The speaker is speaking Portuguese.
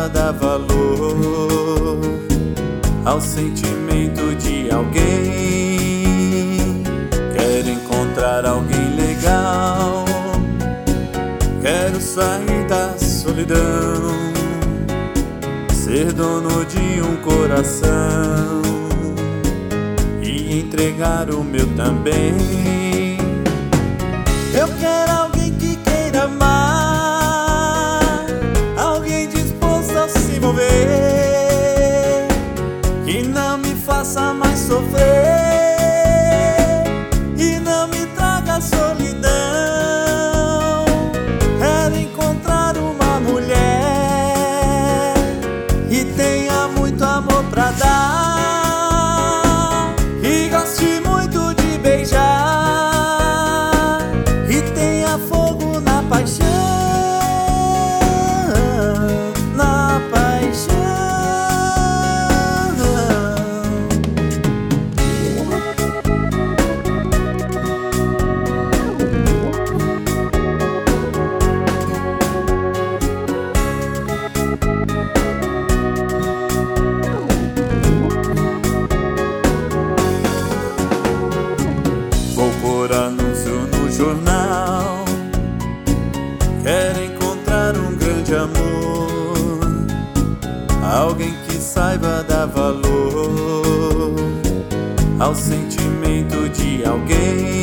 dar valor ao sentimento de alguém. Quero encontrar alguém legal, quero sair da solidão, ser dono de um coração e entregar o meu também. Eu quero alguém que queira amar, alguém disposto a se envolver, que não me faça mais sofrer e não me traga solidão. Quero encontrar uma mulher que tenha muito amor pra dar, que goste muito de beijar, que tenha fogo na paixão, na paixão. Vou pôr anúncio no jornal, quero encontrar um grande amor, alguém que saiba dar valor ao sentimento de alguém.